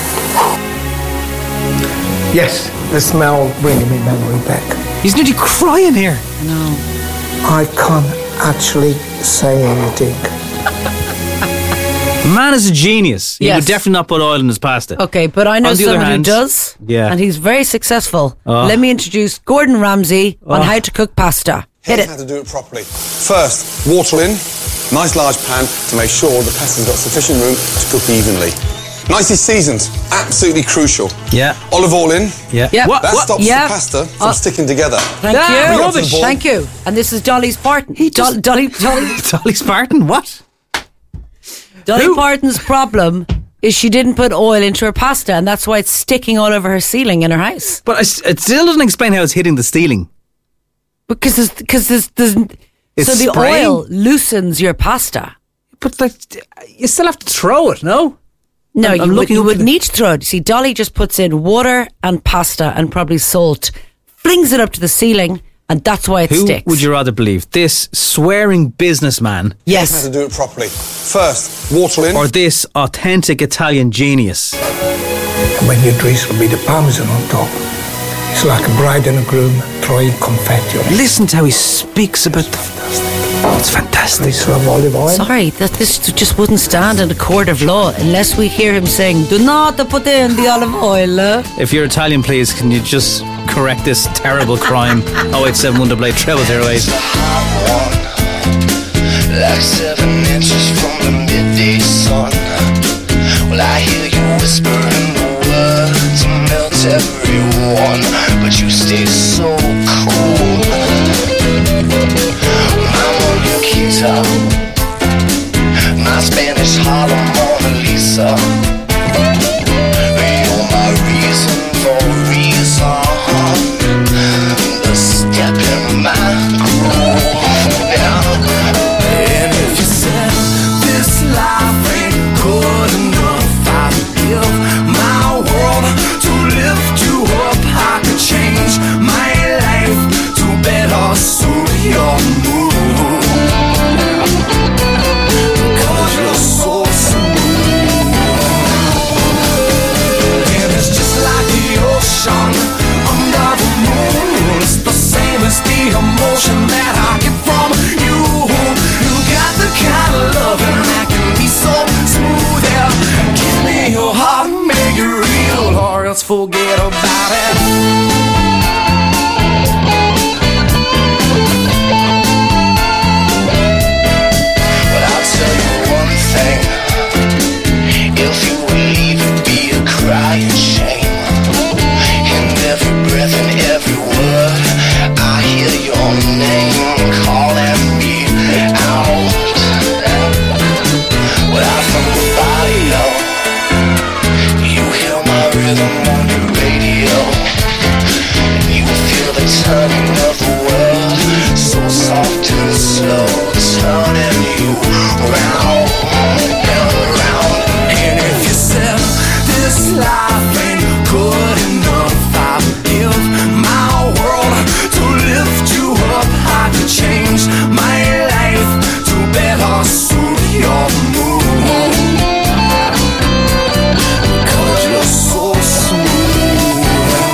Yes, the smell bringing me memory back. He's nearly crying here. No. I can't actually say anything. Man is a genius. He Yes. would definitely not put oil in his pasta. Okay, but I know On the other someone hand- who does. Yeah. And he's very successful. Oh. Let me introduce Gordon Ramsay on Oh. how to cook pasta. Hit Here's it. how to do it properly. First, water in, nice large pan to make sure the pasta's got sufficient room to cook evenly. Nicely seasoned, absolutely crucial. Yeah. Olive oil in. Yeah. Yep. That What? stops Yeah. the pasta from Oh. sticking together. Thank Ah, you. Bring it up to the rubbish. boil. Thank you. And this is Dolly Parton. He just- Dolly, Dolly, Dolly Spartan, what? Dolly Who? Parton's problem is she didn't put oil into her pasta, and that's why it's sticking all over her ceiling in her house. But I, it still doesn't explain how it's hitting the ceiling. Because there's, because there's, there's It's so the spraying? oil loosens your pasta. But like, you still have to throw it, no? No, I'm- you, I'm would, looking you up would at it. need to throw it. See, Dolly just puts in water and pasta and probably salt, flings it up to the ceiling, and that's why it Who sticks. would you rather believe? This swearing businessman Here's how Yes. to do it properly. First, water in. or this authentic Italian genius? And when you drizzle with the parmesan on top, it's like a bride and a groom throwing confetti on it. Listen to how he speaks about the... It's fantastic. Drizzle of olive oil. Sorry, that this just wouldn't stand in a court of law unless we hear him saying, "Do not put in the olive oil." uh." If you're Italian, please, can you just correct this terrible crime? oh eight seven one double eight treble zero eight. Like seven inches from the midday sun. Well, I hear you whispering the words and melt everyone, but you stay so cool. Mama Nikita, my Spanish Harlem Mona Lisa. You're my reason for reason. The step in my groove now. And if you said this life ain't good enough, I would give my world to lift you up. I could change my life to better suit your mood. Cause you're so smooth. And it's just like the ocean under the moon. It's the same as the emotion that I get from you. You got the kind of loving that can be so smooth. Yeah. Give me your heart, make it real, or else forget about it. But I'll tell you one thing. If you would leave, it'd be a crying shame. In every breath and every word, I hear your name calling me out. Well, I'm from the barrio. You hear my rhythm on your radio. And you feel the turning of the world, so soft and slow, turning you round and round. And if you said this life ain't good enough, I would give my world to lift you up. I could change my life to better suit your mood. Cause you're so smooth.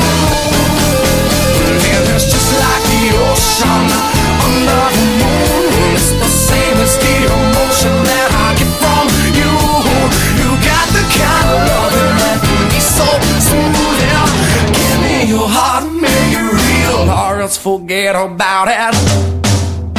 And it's just like the ocean under the moon. It's the same as the emotion that I get from you. You got the kind of loving that can be so smooth. Yeah. Give me your heart, make it real, or else forget about it.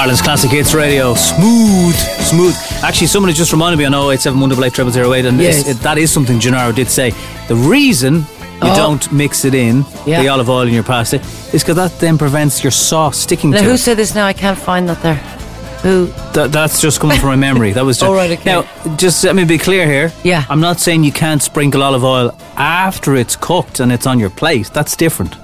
Ireland's Classic Hits Radio. Smooth, smooth. Actually, somebody just reminded me on oh eight seven one eight eight zero zero eight, and Yes. it, that is something Gennaro did say. The reason you Oh. don't mix it in, Yeah. the olive oil in your pasta, is because that then prevents your sauce sticking Now, to who it. said this now? I can't find that there. Who? That, that's just coming from my memory. That was just. Oh, right, okay. Now, just let me be clear here. Yeah. I'm not saying you can't sprinkle olive oil after it's cooked and it's on your plate. That's different.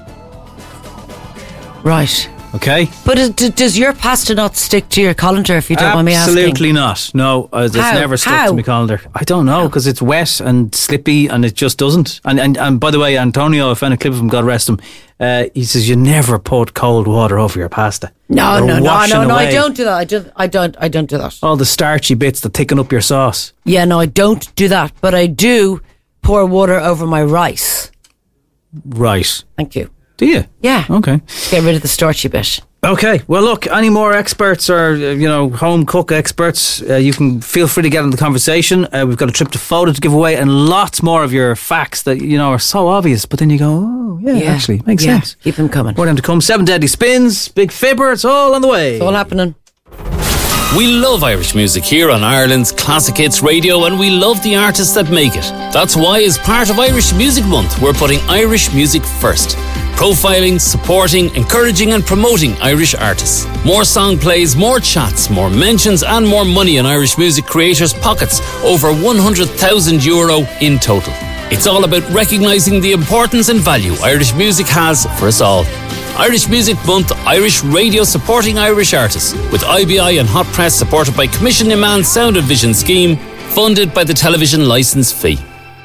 Right. Okay? But is, d- does your pasta not stick to your colander, if you don't mind me asking? Absolutely not. No, uh, it's How? never stuck How? to my colander. I don't know, because it's wet and slippy and it just doesn't. And, and and by the way, Antonio, I found a clip of him, God rest him, uh, he says you never put cold water over your pasta. No, They're no, no, washing no, no, I away don't do that. I just, I don't, I don't do that. all the starchy bits that thicken up your sauce. Yeah, no, I don't do that. But I do pour water over my rice. Right. Thank you. Do you? Yeah. Okay. Get rid of the starchy bit. Okay, well look, any more experts or, uh, you know, home cook experts, uh, you can feel free to get in the conversation. Uh, we've got a trip to Foda to give away and lots more of your facts that, you know, are so obvious, but then you go, oh, yeah, Yeah. actually, makes Yeah, sense. keep them coming. More time to come. Seven Deadly Spins, Big Fibber, it's all on the way. It's all happening. We love Irish music here on Ireland's Classic Hits Radio, and we love the artists that make it. That's why, as part of Irish Music Month, we're putting Irish music first. Profiling, supporting, encouraging and promoting Irish artists. More song plays, more chats, more mentions and more money in Irish music creators' pockets. Over one hundred thousand euro in total. It's all about recognising the importance and value Irish music has for us all. Irish Music Month, Irish radio supporting Irish artists, with I B I and Hot Press supported by Commission Iman Sound and Vision Scheme, funded by the television licence fee.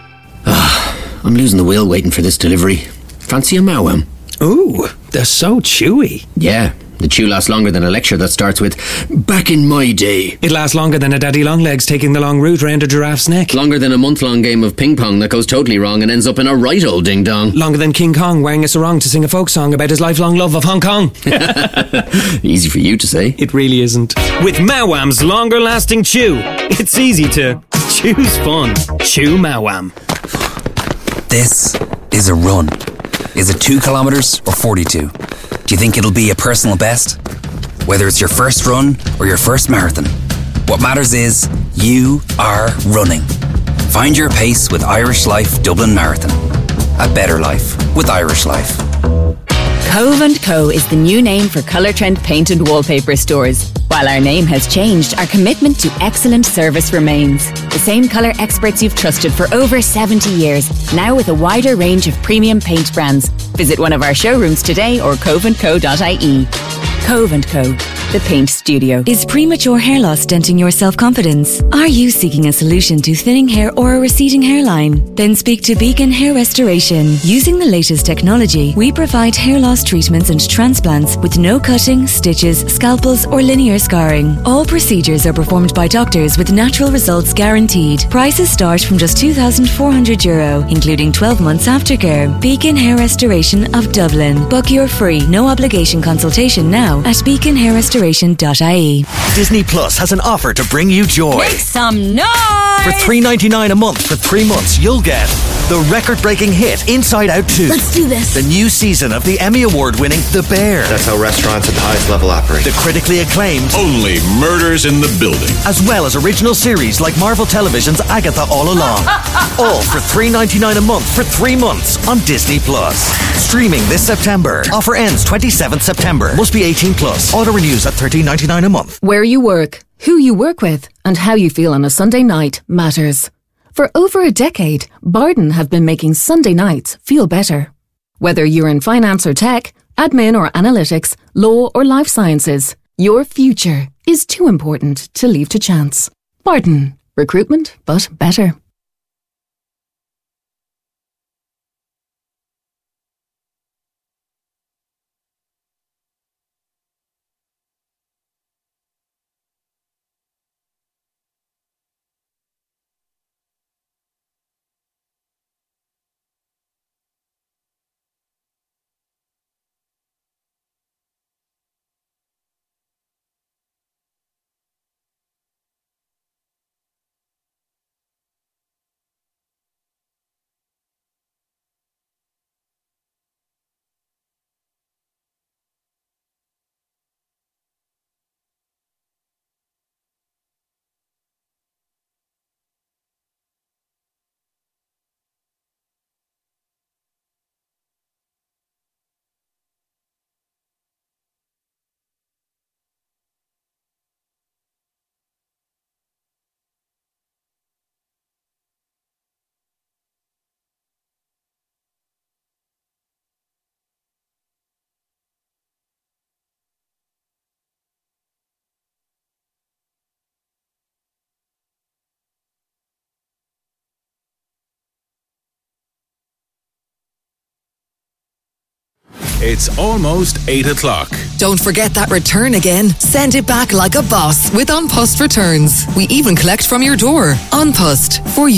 I'm losing the will waiting for this delivery. Fancy a Mawam? Ooh, they're so chewy. Yeah, the chew lasts longer than a lecture that starts with "Back in my day." It lasts longer than a daddy longlegs taking the long route round a giraffe's neck. Longer than a month-long game of ping pong that goes totally wrong and ends up in a right old ding-dong. Longer than King Kong wearing a sarong to sing a folk song about his lifelong love of Hong Kong. Easy for you to say. It really isn't. With Mawam's longer lasting chew, it's easy to choose fun. Chew Mawam. This is a run. Is it two kilometres or forty-two? Do you think it'll be a personal best? Whether it's your first run or your first marathon, what matters is you are running. Find your pace with Irish Life Dublin Marathon. A better life with Irish Life. Cove and Co is the new name for Colour Trend paint and wallpaper stores. While our name has changed, our commitment to excellent service remains. The same colour experts you've trusted for over seventy years, now with a wider range of premium paint brands. Visit one of our showrooms today or cove and co dot I E. Cove and Co, the paint studio. Is premature hair loss denting your self-confidence? Are you seeking a solution to thinning hair or a receding hairline? Then speak to Beacon Hair Restoration. Using the latest technology, we provide hair loss treatments and transplants with no cutting, stitches, scalpels or linear scarring. All procedures are performed by doctors with natural results guaranteed. Prices start from just two thousand four hundred euro, including twelve months aftercare. Beacon Hair Restoration of Dublin. Book your free, no obligation consultation now at beacon hair restoration dot I E. Disney Plus has an offer to bring you joy. Make some noise! For three ninety-nine a month for three months, you'll get the record-breaking hit Inside Out two. Let's do this. The new season of the Emmy Award-winning The Bear. That's how restaurants at the highest level operate. The critically acclaimed Only Murders in the Building. As well as original series like Marvel Television's Agatha All Along. All for three ninety-nine a month for three months on Disney Plus. Streaming this September. Offer ends twenty-seventh September. Must be eighteen plus. Auto renews at thirteen ninety-nine a month. Where you work, who you work with, and how you feel on a Sunday night matters. For over a decade, Barden have been making Sunday nights feel better. Whether you're in finance or tech, admin or analytics, law or life sciences, your future is too important to leave to chance. Barden. Recruitment, but better. It's almost eight o'clock. Don't forget that return again. Send it back like a boss with An Post Returns. We even collect from your door. An Post, for you.